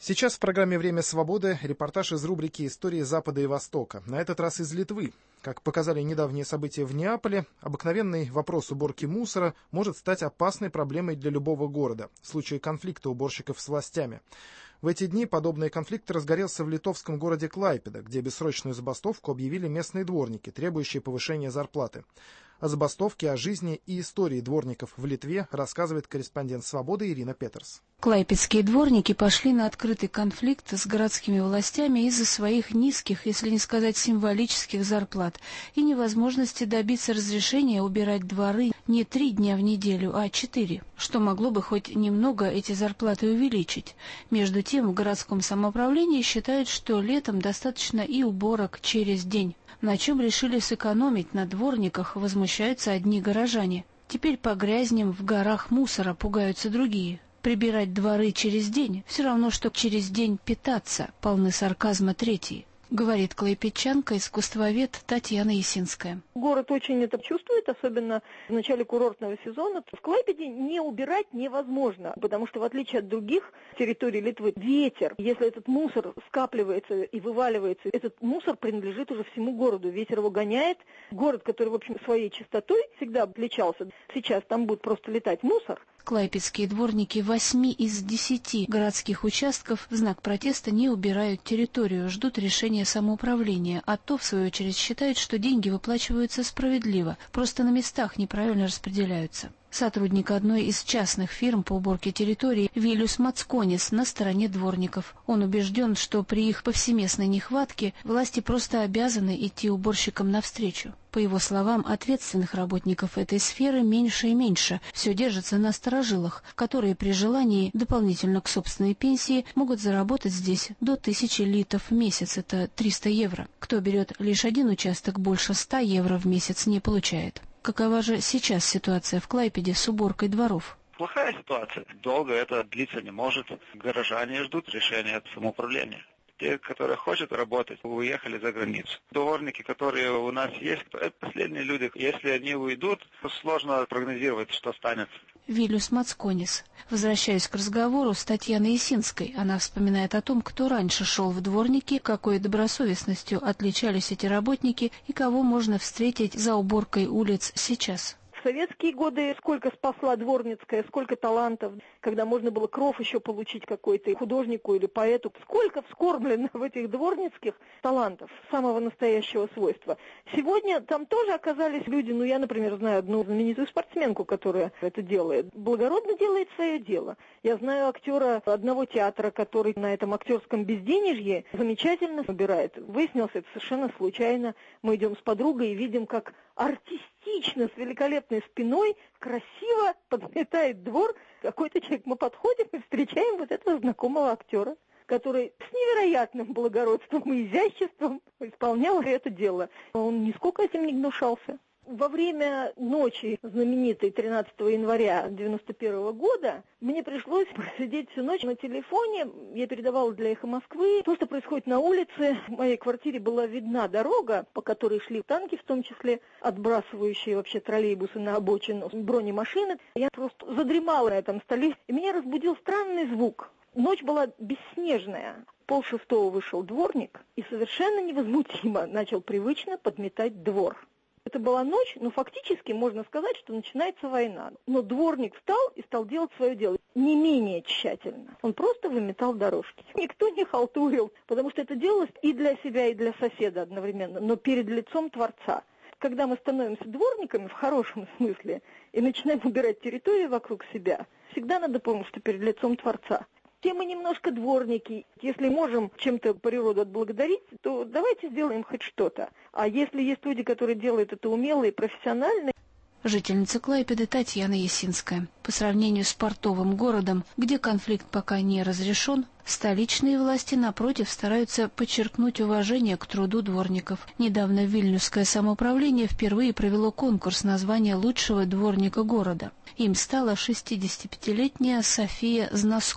S2: Сейчас в программе «Время свободы» репортаж из рубрики «Истории Запада и Востока». На этот раз из Литвы. Как показали недавние события в Неаполе, обыкновенный вопрос уборки мусора может стать опасной проблемой для любого города в случае конфликта уборщиков с властями. В эти дни подобный конфликт разгорелся в литовском городе Клайпеда, где бессрочную забастовку объявили местные дворники, требующие повышения зарплаты. О забастовке, о жизни и истории дворников в Литве рассказывает корреспондент «Свободы» Ирина Петерс.
S19: Клайпедские дворники пошли на открытый конфликт с городскими властями из-за своих низких, если не сказать символических зарплат и невозможности добиться разрешения убирать дворы не три дня в неделю, а четыре, что могло бы хоть немного эти зарплаты увеличить. Между тем, в городском самоуправлении считают, что летом достаточно и уборок через день. На чем решили сэкономить на дворниках, возмущаются одни горожане. Теперь погрязнем в горах мусора, пугаются другие. Прибирать дворы через день все равно, что через день питаться, полны сарказма третьи, говорит клайпедчанка, искусствовед Татьяна Есинская.
S20: Город очень это чувствует, особенно в начале курортного сезона. В Клайпеде не убирать невозможно, потому что в отличие от других территорий Литвы, ветер, если этот мусор скапливается и вываливается, этот мусор принадлежит уже всему городу. Ветер его гоняет. Город, который, в общем, своей чистотой всегда отличался. Сейчас там будет просто летать мусор.
S19: Клайпедские дворники восьми из десяти городских участков в знак протеста не убирают территорию, ждут решения самоуправления, а то, в свою очередь, считают, что деньги выплачиваются справедливо, просто на местах неправильно распределяются. Сотрудник одной из частных фирм по уборке территории Вилюс Мацконис на стороне дворников. Он убежден, что при их повсеместной нехватке власти просто обязаны идти уборщикам навстречу. По его словам, ответственных работников этой сферы меньше и меньше, все держится на старожилах, которые при желании дополнительно к собственной пенсии могут заработать здесь до тысячи литов в месяц, это триста евро. Кто берет лишь один участок, больше ста евро в месяц не получает. Какова же сейчас ситуация в Клайпеде с уборкой дворов?
S21: Плохая ситуация. Долго это длиться не может. Горожане ждут решения от самоуправления. Те, которые хотят работать, уехали за границу. Дворники, которые у нас есть, это последние люди. Если они уйдут, сложно прогнозировать, что станет.
S19: Вилюс Мацконис. Возвращаясь к разговору с Татьяной Есинской, она вспоминает о том, кто раньше шел в дворники, какой добросовестностью отличались эти работники и кого можно встретить за уборкой улиц сейчас.
S20: В советские годы сколько спасла дворницкая, сколько талантов, когда можно было кров еще получить какой-то художнику или поэту. Сколько вскормлено в этих дворницких талантов самого настоящего свойства. Сегодня там тоже оказались люди, ну я, например, знаю одну знаменитую спортсменку, которая это делает. Благородно делает свое дело. Я знаю актера одного театра, который на этом актерском безденежье замечательно убирает. Выяснилось это совершенно случайно. Мы идем с подругой и видим, как артистично, с великолепной спиной, красиво подметает двор. Какой-то человек, мы подходим и встречаем вот этого знакомого актера, который с невероятным благородством и изяществом исполнял это дело. Он нисколько этим не гнушался. Во время ночи знаменитой тринадцатого января девяносто первого года мне пришлось просидеть всю ночь на телефоне. Я передавала для «Эхо Москвы» то, что происходит на улице. В моей квартире была видна дорога, по которой шли танки, в том числе отбрасывающие вообще троллейбусы на обочину, бронемашины. Я просто задремала на этом столе, и меня разбудил странный звук. Ночь была бесснежная. Пол шестого вышел дворник и совершенно невозмутимо начал привычно подметать двор. Это была ночь, но фактически можно сказать, что начинается война. Но дворник встал и стал делать свое дело не менее тщательно. Он просто выметал дорожки. Никто не халтурил, потому что это делалось и для себя, и для соседа одновременно, но перед лицом Творца. Когда мы становимся дворниками в хорошем смысле и начинаем убирать территорию вокруг себя, всегда надо помнить, что перед лицом Творца. Все мы немножко дворники. Если можем чем-то природу отблагодарить, то давайте сделаем хоть что-то. А если есть люди, которые делают это умело и профессионально...
S19: Жительница Клайпеды Татьяна Есинская. По сравнению с портовым городом, где конфликт пока не разрешен, столичные власти, напротив, стараются подчеркнуть уважение к труду дворников. Недавно Вильнюсское самоуправление впервые провело конкурс на звание лучшего дворника города. Им стала шестидесятипятилетняя София Знаско.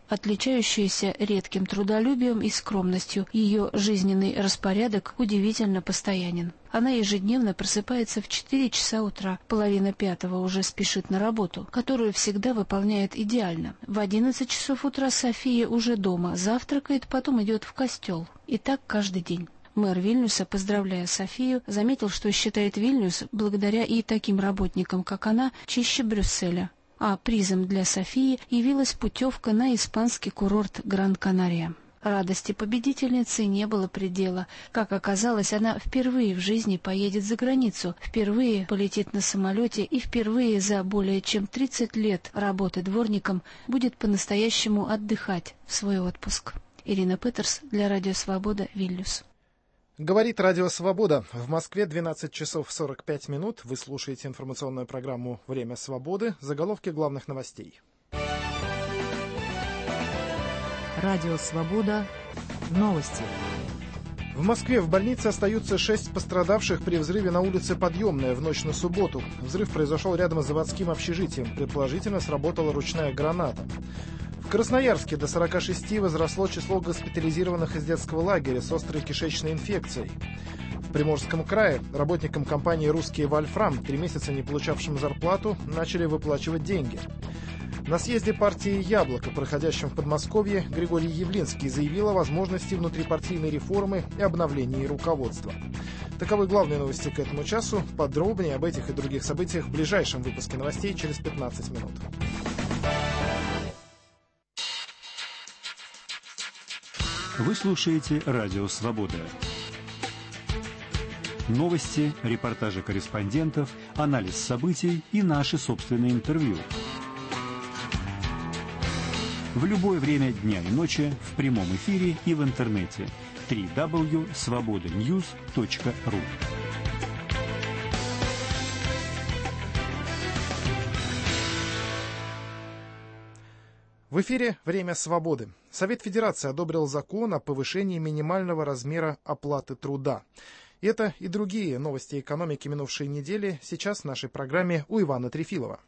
S19: Отличающаяся редким трудолюбием и скромностью, ее жизненный распорядок удивительно постоянен. Она ежедневно просыпается в четыре часа утра, половина пятого уже спешит на работу, которую всегда выполняет идеально. В одиннадцать часов утра София уже дома, завтракает, потом идет в костел. И так каждый день. Мэр Вильнюса, поздравляя Софию, заметил, что считает Вильнюс, благодаря и таким работникам, как она, чище Брюсселя. А призом для Софии явилась путевка на испанский курорт Гран-Канария. Радости победительницы не было предела. Как оказалось, она впервые в жизни поедет за границу, впервые полетит на самолете и впервые за более чем тридцать лет работы дворником будет по-настоящему отдыхать в свой отпуск. Ирина Петерс для Радио Свобода, Вильнюс.
S2: Говорит Радио Свобода. В Москве двенадцать часов сорок пять минут. Вы слушаете информационную программу «Время свободы». Заголовки главных новостей.
S16: Радио Свобода. Новости.
S2: В Москве в больнице остаются шесть пострадавших при взрыве на улице Подъемная в ночь на субботу. Взрыв произошел рядом с заводским общежитием. Предположительно, сработала ручная граната. В Красноярске до сорока шести возросло число госпитализированных из детского лагеря с острой кишечной инфекцией. В Приморском крае работникам компании «Русские Вольфрам», три месяца не получавшим зарплату, начали выплачивать деньги. На съезде партии «Яблоко», проходящем в Подмосковье, Григорий Явлинский заявил о возможности внутрипартийной реформы и обновлении руководства. Таковы главные новости к этому часу. Подробнее об этих и других событиях в ближайшем выпуске новостей через пятнадцать минут.
S4: Вы слушаете Радио Свобода. Новости, репортажи корреспондентов, анализ событий и наши собственные интервью. В любое время дня и ночи в прямом эфире и в интернете. дабл ю дабл ю дабл ю точка свобода ньюс точка ру.
S2: В эфире «Время свободы». Совет Федерации одобрил закон о повышении минимального размера оплаты труда. Это и другие новости экономики минувшей недели сейчас в нашей программе у Ивана Трефилова.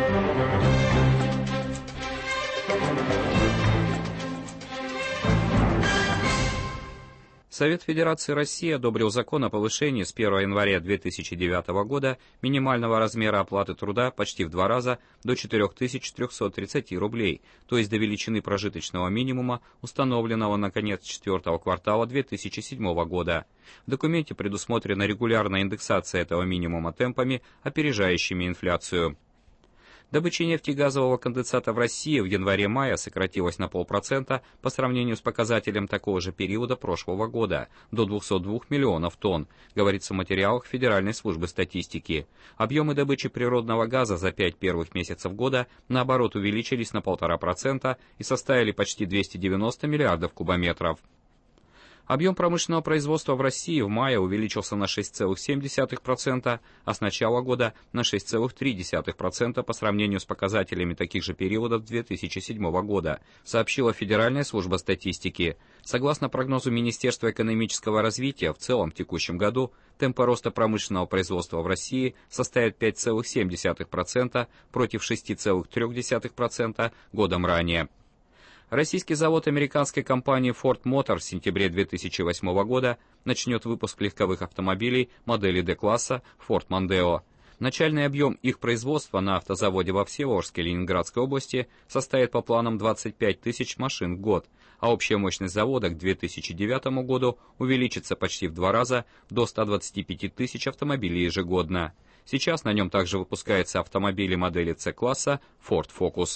S22: Совет Федерации России одобрил закон о повышении с первого января две тысячи девятого года минимального размера оплаты труда почти в два раза до четыре тысячи триста тридцать рублей, то есть до величины прожиточного минимума, установленного на конец четвертого квартала две тысячи седьмого года. В документе предусмотрена регулярная индексация этого минимума темпами, опережающими инфляцию. Добыча нефти и газового конденсата в России в январе-мае сократилась на полпроцента по сравнению с показателем такого же периода прошлого года, до двухсот двух миллионов тонн, говорится в материалах Федеральной службы статистики. Объемы добычи природного газа за пять первых месяцев года, наоборот, увеличились на полтора процента и составили почти двести девяносто миллиардов кубометров. Объем промышленного производства в России в мае увеличился на шесть целых семь десятых процента, а с начала года на шесть целых три десятых процента по сравнению с показателями таких же периодов две тысячи седьмого года, сообщила Федеральная служба статистики. Согласно прогнозу Министерства экономического развития, в целом в текущем году темпы роста промышленного производства в России составят пять целых семь десятых процента против шесть целых три десятых процента годом ранее. Российский завод американской компании Ford Motor в сентябре две тысячи восьмого года начнет выпуск легковых автомобилей модели D-класса Ford Mondeo. Начальный объем их производства на автозаводе во Всеволожске Ленинградской области составит по планам двадцать пять тысяч машин в год, а общая мощность завода к две тысячи девятому году увеличится почти в два раза до ста двадцати пяти тысяч автомобилей ежегодно. Сейчас на нем также выпускаются автомобили модели C-класса Ford Focus.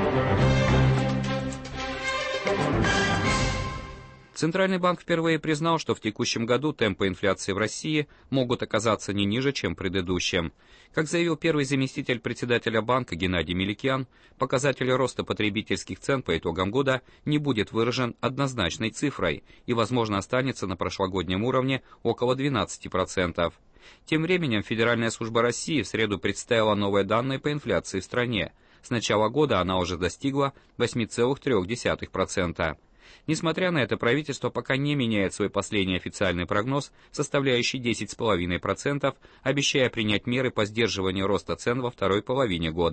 S22: Центральный банк впервые признал, что в текущем году темпы инфляции в России могут оказаться не ниже, чем в предыдущем. Как заявил первый заместитель председателя банка Геннадий Меликян, показатель роста потребительских цен по итогам года не будет выражен однозначной цифрой и, возможно, останется на прошлогоднем уровне около двенадцати процентов. Тем временем Федеральная служба России в среду представила новые данные по инфляции в стране. С начала года она уже достигла восьми целых трёх десятых процента. Несмотря на это, правительство пока не меняет свой последний официальный прогноз, составляющий десять целых пять десятых процента, обещая принять меры по сдерживанию роста цен во второй половине года.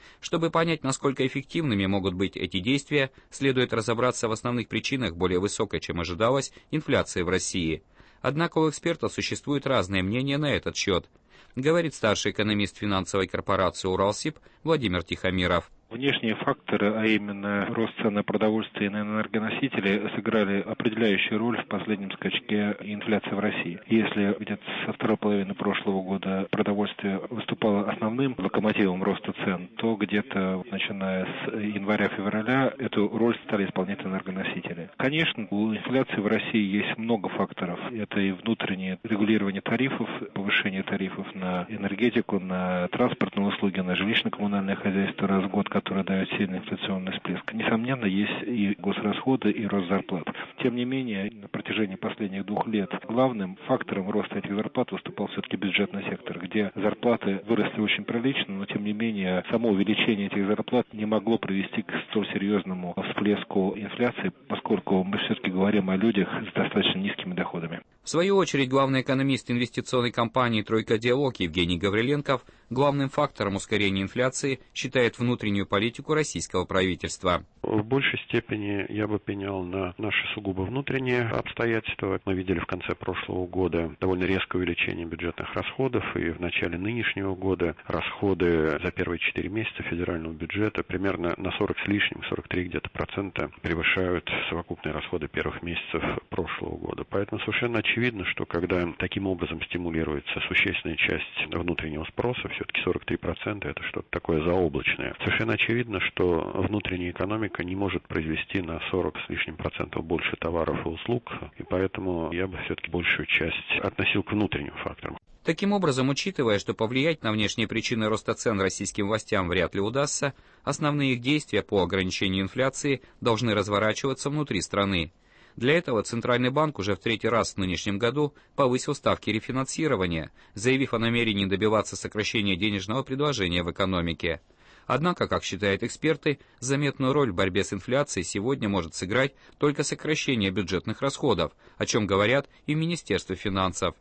S22: Чтобы понять, насколько эффективными могут быть эти действия, следует разобраться в основных причинах более высокой, чем ожидалось, инфляции в России. Однако у экспертов существуют разные мнения на этот счет, говорит старший экономист финансовой корпорации «Уралсиб» Владимир Тихомиров.
S5: Внешние факторы, а именно рост цен на продовольствие и на энергоносители, сыграли определяющую роль в последнем скачке инфляции в России. Если где-то со второй половины прошлого года продовольствие выступало основным локомотивом роста цен, то где-то начиная с января-февраля эту роль стали исполнять энергоносители. Конечно, у инфляции в России есть много факторов. Это и внутреннее регулирование тарифов, повышение тарифов на энергетику, на транспортные услуги, на жилищно-коммунальное хозяйство раз в год, который дает сильный инфляционный всплеск. Несомненно, есть и госрасходы, и рост зарплат. Тем не менее, на протяжении последних двух лет главным фактором роста этих зарплат выступал все-таки бюджетный сектор, где зарплаты выросли очень прилично, но тем не менее само увеличение этих зарплат не могло привести к столь серьезному всплеску инфляции, поскольку мы все-таки говорим о людях с достаточно низкими доходами.
S22: В свою очередь, главный экономист инвестиционной компании «Тройка Диалог» Евгений Гавриленков главным фактором ускорения инфляции считает внутреннюю политику российского правительства.
S6: В большей степени я бы пенял на наши сугубо внутренние обстоятельства. Мы видели в конце прошлого года довольно резкое увеличение бюджетных расходов, и в начале нынешнего года расходы за первые четыре месяца федерального бюджета примерно на сорок с лишним, сорок три где-то процента превышают совокупные расходы первых месяцев прошлого года. Поэтому совершенно очевидно, что когда таким образом стимулируется существенная часть внутреннего спроса, все-таки сорок три процента это что-то такое заоблачное. Совершенно очевидно, что внутренняя экономика не может произвести на сорок с лишним процентов больше товаров и услуг, и поэтому я бы все-таки большую часть относил к внутренним факторам.
S22: Таким образом, учитывая, что повлиять на внешние причины роста цен российским властям вряд ли удастся, основные их действия по ограничению инфляции должны разворачиваться внутри страны. Для этого Центральный банк уже в третий раз в нынешнем году повысил ставки рефинансирования, заявив о намерении добиваться сокращения денежного предложения в экономике. Однако, как считают эксперты, заметную роль в борьбе с инфляцией сегодня может сыграть только сокращение бюджетных расходов, о чем говорят и в Министерстве финансов.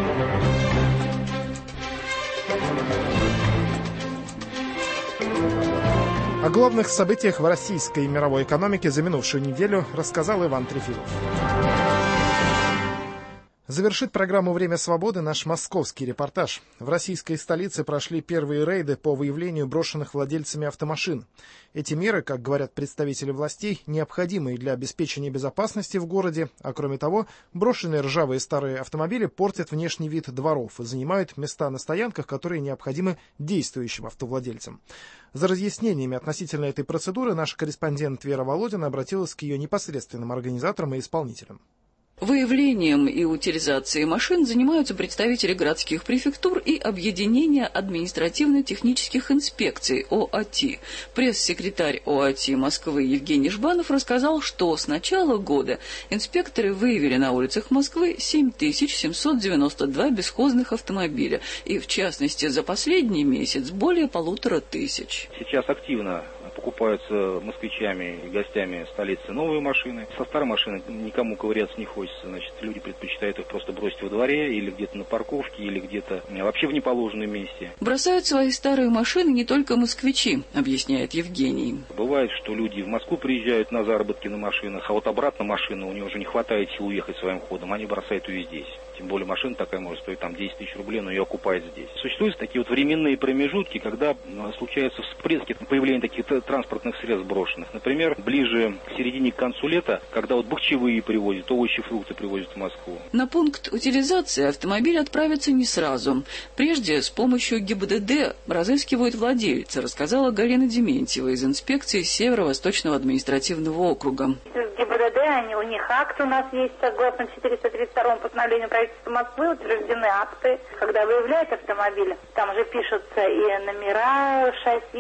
S2: О главных событиях в российской и мировой экономике за минувшую неделю рассказал Иван Трефилов. Завершит программу «Время свободы» наш московский репортаж. В российской столице прошли первые рейды по выявлению брошенных владельцами автомашин. Эти меры, как говорят представители властей, необходимы для обеспечения безопасности в городе, а кроме того, брошенные ржавые старые автомобили портят внешний вид дворов и занимают места на стоянках, которые необходимы действующим автовладельцам. За разъяснениями относительно этой процедуры наш корреспондент Вера Володина обратилась к ее непосредственным организаторам и исполнителям.
S23: Выявлением и утилизацией машин занимаются представители городских префектур и объединения административно-технических инспекций ОАТИ. Пресс-секретарь ОАТИ Москвы Евгений Жбанов рассказал, что с начала года инспекторы выявили на улицах Москвы семь тысяч семьсот девяносто два бесхозных автомобиля, и в частности за последний месяц более полутора тысяч.
S24: Сейчас активно покупаются москвичами и гостями столицы новые машины. Со старой машины никому ковыряться не хочется. Значит, люди предпочитают их просто бросить во дворе или где-то на парковке, или где-то вообще в неположенном месте.
S23: Бросают свои старые машины не только москвичи, объясняет Евгений.
S24: Бывает, что люди в Москву приезжают на заработки на машинах, а вот обратно машина, у него уже не хватает сил уехать своим ходом, они бросают ее здесь. Тем более машина такая может стоить там десять тысяч рублей, но ее окупает здесь. Существуют такие вот временные промежутки, когда случаются всплески появления таких транспортных средств брошенных. Например, ближе к середине к концу лета, когда вот бахчевые привозят, овощи, фрукты привозят в Москву.
S23: На пункт утилизации автомобиль отправится не сразу. Прежде с помощью ГИБДД разыскивают владельца, рассказала Галина Дементьева из инспекции Северо-Восточного административного округа.
S25: ГИБДД, они, у них акт у нас есть, согласно четыреста тридцать второму постановлению правительства Москвы, утверждены акты, когда выявляют автомобиль. Там же пишутся и номера, шасси,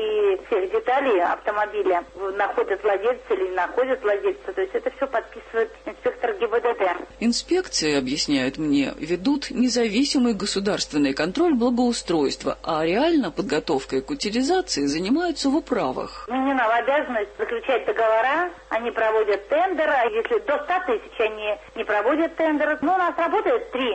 S25: и всех деталей автомобиля. Находят владельца или не находят владельца. То есть это все подписывает инспектор ГИБДД.
S23: Инспекции, объясняют мне, ведут независимый государственный контроль благоустройства, а реально подготовкой к утилизации занимаются в управах.
S25: Вменена в обязанность заключать договора, они проводят тендер, а если до ста тысяч они не проводят тендер. Но у нас работает три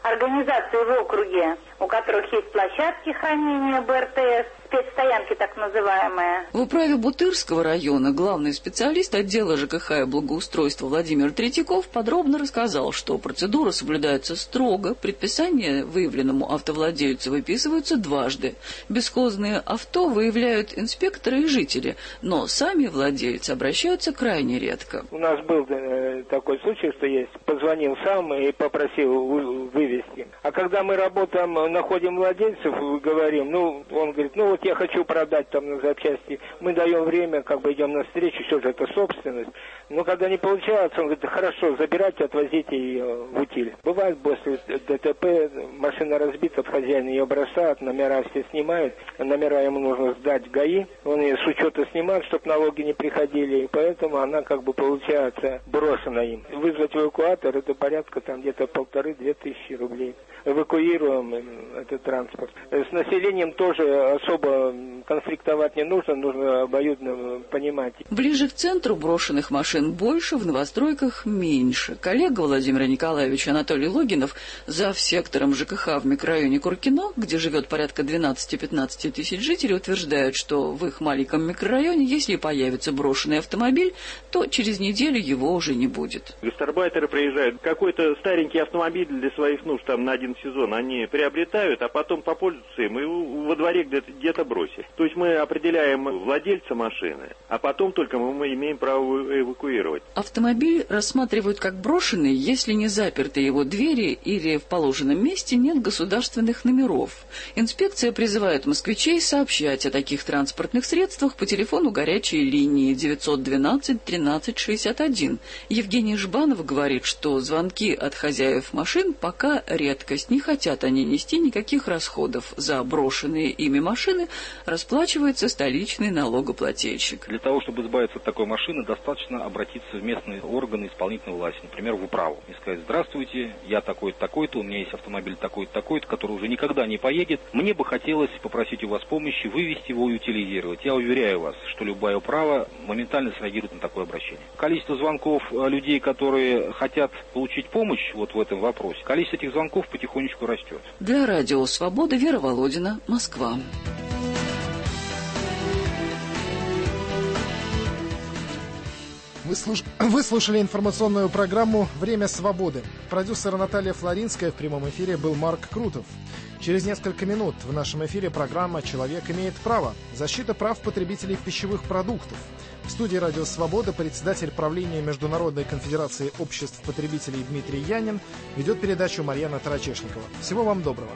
S25: организации в округе, у которых есть площадки хранения бэ эр тэ эс, спецстоянки так называемые.
S23: В управе Бутырского района главный специалист отдела жэ ка ха и благоустройства Владимир Третьяков подробно рассказал, что процедура соблюдается строго, предписания выявленному автовладельцу выписываются дважды. Бесхозные авто выявляют инспекторы и жители, но сами владельцы обращаются крайне редко.
S3: У нас был э, такой случай, что есть, позвонил сам и попросил вы, вывести. А когда мы работаем, находим владельцев, говорим, ну, он говорит, ну вот я хочу продать там на запчасти, мы даем время, как бы идем навстречу, все же это собственность. Но когда не получается, он говорит, хорошо, забирайте, отвозите ее в утиль. Бывает после дэ тэ пэ, машина разбита, хозяин ее бросает, номера все снимает, номера ему нужно сдать ГАИ, он ее с учета снимает, чтобы налоги не приходили, и поэтому она как бы получается брошена им. Вызвать эвакуатор, это порядка там где-то полторы-две тысячи рублей. Эвакуируем этот транспорт. С населением тоже особо конфликтовать не нужно, нужно обоюдно понимать.
S23: Ближе к центру брошенных машин больше, в новостройках меньше. Коллега Владимира Николаевича Анатолий Логинов, зав. Сектором жэ ка ха в микрорайоне Куркино, где живет порядка двенадцать-пятнадцать тысяч жителей, утверждает, что в их маленьком микрорайоне, если появится брошенный автомобиль, то через неделю его уже не будет.
S7: Гастарбайтеры приезжают, какой-то старенький автомобиль для своих нужд там на один сезон они приобретают, а потом попользуются им и во дворе где-то, где-то бросили. То есть мы определяем владельца машины, а потом только мы имеем право эвакуировать.
S23: Автомобиль рассматривают как брошенный, если не заперты его двери или в положенном месте нет государственных номеров. Инспекция призывает москвичей сообщать о таких транспортных средствах по телефону горячей линии девятьсот двенадцать тринадцать шестьдесят один. Евгений Жбанов говорит, что звонки от хозяев машин пока редкость. Не хотят они нести никаких расходов. За брошенные ими машины расплачивается столичный налогоплательщик.
S24: Для того, чтобы избавиться от такой машины, достаточно обратиться в местные органы исполнительной власти, например, в управу, и сказать: здравствуйте, я такой-то, такой-то, у меня есть автомобиль такой-то, такой-то, который уже никогда не поедет. Мне бы хотелось попросить у вас помощи вывести его и утилизировать. Я уверяю вас, что любая управа моментально среагирует на такое обращение. Количество звонков людей, которые хотят получить помощь вот в этом вопросе, количество этих звонков потихонечку растет.
S23: Для Радио Свобода, Вера Володина, Москва.
S2: Вы, слуш... Вы слушали информационную программу «Время свободы». Продюсер Наталья Флоринская, в прямом эфире был Марк Крутов. Через несколько минут в нашем эфире программа «Человек имеет право». Защита прав потребителей пищевых продуктов. В студии «Радио Свобода» председатель правления Международной конфедерации обществ потребителей Дмитрий Янин ведет передачу Марьяна Тарачешникова. Всего вам доброго.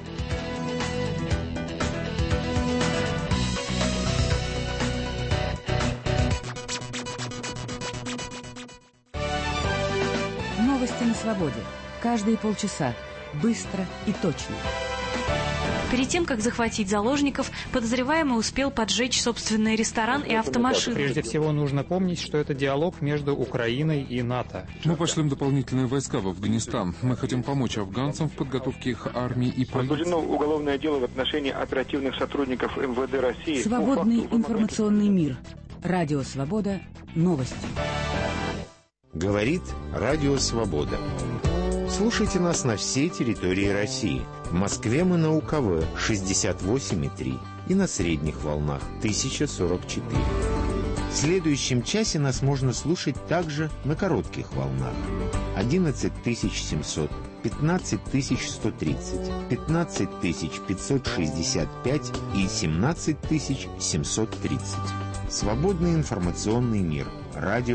S10: Новости на свободе. Каждые полчаса. Быстро и точно.
S11: Перед тем, как захватить заложников, подозреваемый успел поджечь собственный ресторан и автомашину.
S9: Прежде всего, нужно помнить, что это диалог между Украиной и НАТО.
S13: Мы пошлем дополнительные войска в Афганистан. Мы хотим помочь афганцам в подготовке их армии и полиции.
S26: Возбуждено уголовное дело в отношении оперативных сотрудников эм вэ дэ России.
S10: Свободный информационный мир. Радио Свобода. Новости.
S27: Говорит Радио Свобода. Слушайте нас на всей территории России. В Москве мы на У Ка Вэ шестьдесят восемь и три и на средних волнах тысяча сорок четыре. В следующем часе нас можно слушать также на коротких волнах. одиннадцать тысяч семьсот, пятнадцать тысяч сто тридцать, пятнадцать тысяч пятьсот шестьдесят пять и семнадцать тысяч семьсот тридцать. Свободный информационный мир. Радио